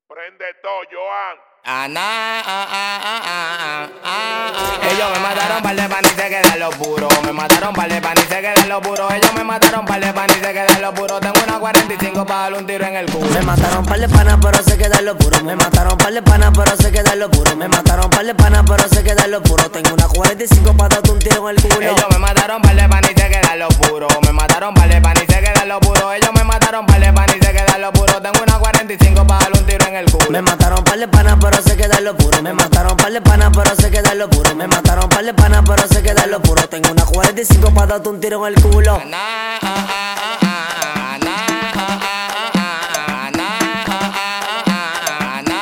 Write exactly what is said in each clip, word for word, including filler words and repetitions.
Prende todo, Joan. Ana, ah, ah, ah, ah, ah, ah, ah. Ellos me mataron par de pan y se quedan los puros. Me mataron par de pan y se quedan los puros. Ellos me mataron par de pan y se quedan los puros. Tengo una cuarenta y cinco para darle un tiro en el culo. Me mataron par de panas pero se quedan los puros. Me mataron par de panas pero se quedan los puros. Me mataron par de panas pero se quedan los puros. Tengo una cuarenta y cinco para darte un tiro en el culo. Ellos me mataron par de pan y se quedan los puros. Me mataron par de pan y se quedan los puros. Ellos me mataron par de pan y se quedan los puros. Tengo una cuarenta y cinco para darle un tiro en el culo. Me mataron par de panas pero se quedan los puros. Me mataron par de panas pero se quedan los puros. Me mataron par de panas pero se quedan los puros. Tengo una cuarenta y cinco para darte un tiro en el culo. Ana, ah, ah, ah, ah, ana, ah, ah, ah, ah, ana, ah, ah, ah, ana,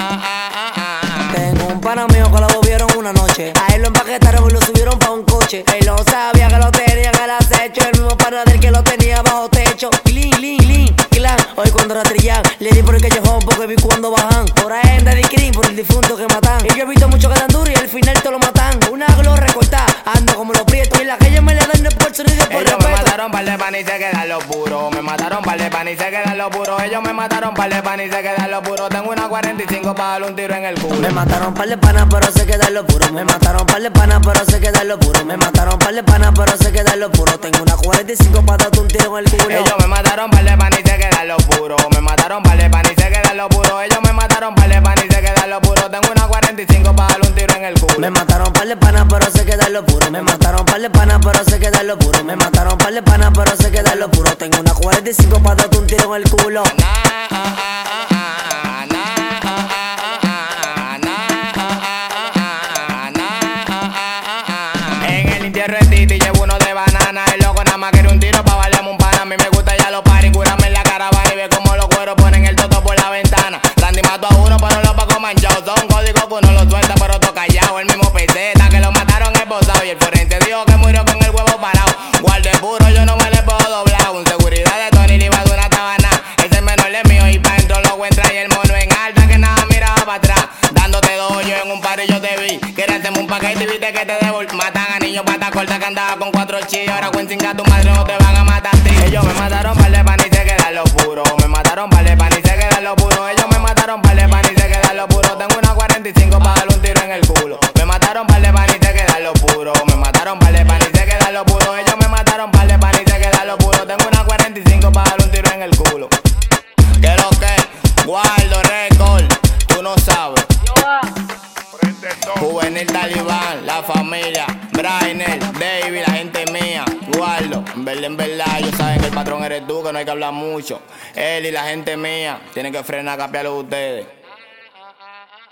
ah, ah, ah. Tengo un pana mío que lo volvieron una noche. A él lo empaquetaron y lo subieron pa' un coche. Él no sabía que lo tenían al acecho. El mismo pana del que lo tenía bajo techo. Lin, lin, lin, clan. Hoy cuando rastrillan, le di por el callejón porque vi cuando bajan. Por ahí en Daddy Green, por el difunto que matan. Y yo he visto mucho que dan duro y al final te lo matan. Una gloria recortada, ando como los prietos. Y en la calle me le dan no es por sonido por Ellos respeto. me mataron par de pan y se quedan los puros. Me mataron par de pan y se quedan los puros. Ellos me mataron par de pan y se quedan los puros. Tengo una cuarenta y cinco para darle un tiro en el culo. Me mataron par de panas pero se quedan los puros. Me mataron par de panas pero se quedan los puros. Me mataron par de panas pero se quedan los puros. Tengo una cuarenta y cinco para darte un tiro en el culo. Ellos me mataron par de pan y se quedan los puros. Me mataron par de pan y se quedan los puros. Ellos me mataron par de pan y se quedan los puros. Tengo una cuarenta y cinco para darle un tiro en el culo. Me mataron par de panas pero se quedan los puros. Me mataron par de panas pero se quedan los puros. Me mataron par de panas pero se quedan los puros. Tengo una cuarenta y cinco para darte un tiro en el culo. Ana, ah, ah, ah, ah, ana, ah, ah, ah, ah, ana, ah, ah, ah, ana, ah, ah, ah. En el entierro de Titi llevo uno de banana. El loco nada más quiere un tiro pa' valerme un pana. A mí me gusta ya los paris, curarme en la caravana y ver cómo los cueros ponen el toto por la ventana. Randy mató a uno pero los pacos manchados. Son códigos que uno lo suelta pero todo callado. El mismo peseta que lo mataron esposado. Y el forense dijo que murió con el huevo parado. Guarde puro, yo no me le puedo doblar. Un seguridad de Tony le iba de una tabana. Ese menor es mío y pa' dentro lo encuentra. Y el mono en alta que nada miraba para atrás. Dándote dos yo en un par y yo te vi. Querías hacerme un paquete y viste que te devol. Matan a niños pata corta que andaba con cuatro chis. Ahora cuencinga tu madre no te van a matar a ti. Ellos me mataron par de pan y se quedan los puros. Me mataron par de pan y se quedan los puros. Ellos me mataron par de pan y se quedan los puros. Tengo una cuarenta y cinco para darle un tiro en el culo. Me mataron par de pan y se quedan los puros. Me mataron par de pan y se quedan los puros. Ellos me mataron par de pan y se quedan los puros. Tengo una cuarenta y cinco para darle un tiro en el culo. ¿Qué lo que? Guardo récord, tú no sabes. Prende todo. Juvenil Talibán, la familia, Brainer, David, la gente mía, Guardo, en verdad, en verdad, ellos saben que el patrón eres tú, que no hay que hablar mucho. Él y la gente mía tienen que frenar, capearlo ustedes.